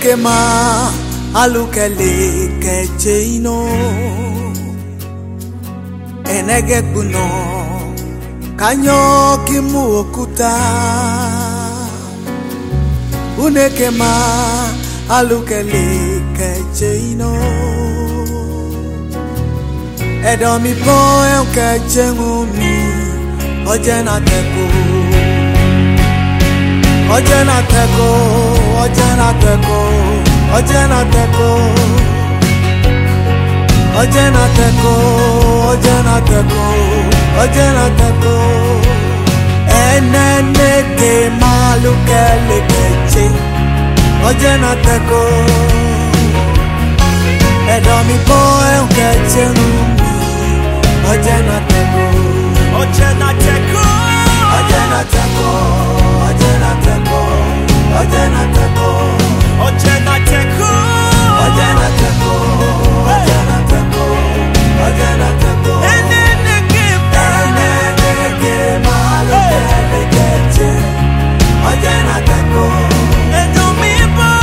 Uneke ma alukele kecheino enege kuno kanyo kimu okuta. Uneke ma alukele kecheino edomi po kecheumi ojena teko. Ojena teko, ojena teko, ojena teko, ojena teko, ojena teko, ojena teko. Enene ke malukele keche, ojena teko. Edomi boy keche mumi, ojena teko, ojena teko, ojena teko. Ojena teko, ojena teko, ojena teko, ojena teko, ojena teko, ojena teko. Enene ke malukele keche, ojena teko. Edomi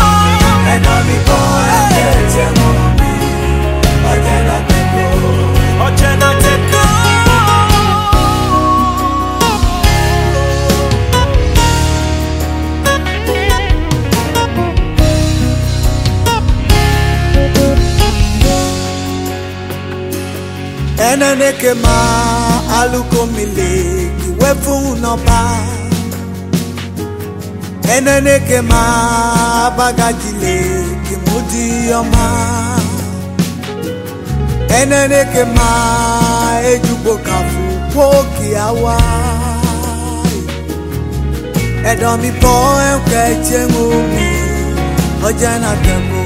boy keche mumi, ojena teko, ojena teko. Enene ke ma aluko mile kiwefu noba. Enene ke ma bagajile kimudi yoma. Enene ke ma ejubo kafu poki awa. Edomi po keche mumi ojena teko.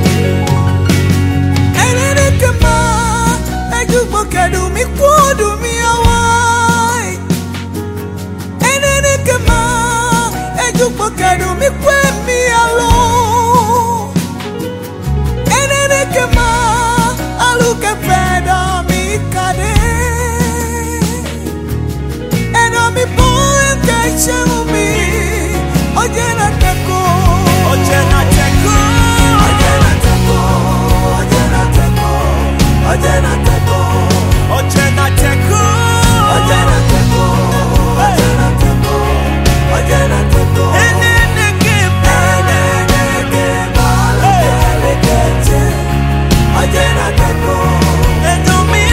Enene ke ma Ejubokedu mi kuodu mi awai. Enene kema ejubokedu mi kwe mi alo. Enene kema aluke feda mi kade. Eno mi boy keche umi ojena teko, ojena teko, ojena teko, ojena teko, ojena teko. Ojena teko, ojena teko, ojena teko, ojena teko. Enene ke malukele keche, ojena teko. Edomi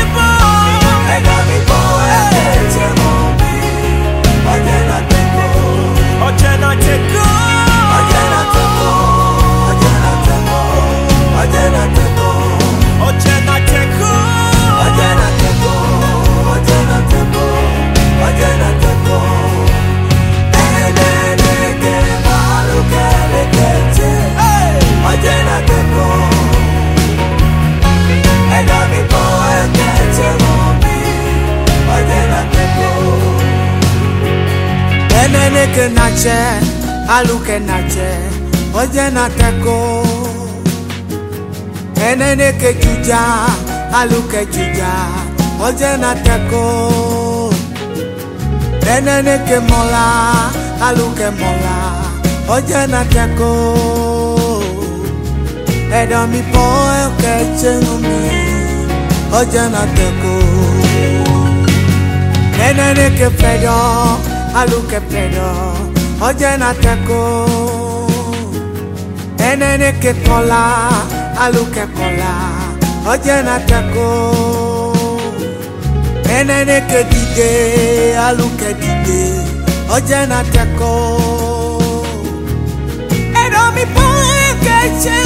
boy keche mumi, ojena teko, ojena teko, ojena teko, ojena teko, ojena teko, ojena teko. Ojena teko, ojena teko, ojena teko. Enene ke malukele keche, ojena teko. Edomi boy keche mumi, ojena teko. Enene ke nache, aluke nache, ojena teko. Enene ke juja, aluke juja, ojena teko. Enene ke mola, aluke mola, ojena teko. Edomi boy keche mumi, ojena teko. Enene ke pedo, aluke pedo, ojena teko. Enene ke kola, aluke kola, ojena teko. Enene ke dide, aluke dide, ojena teko. Edomi boy keche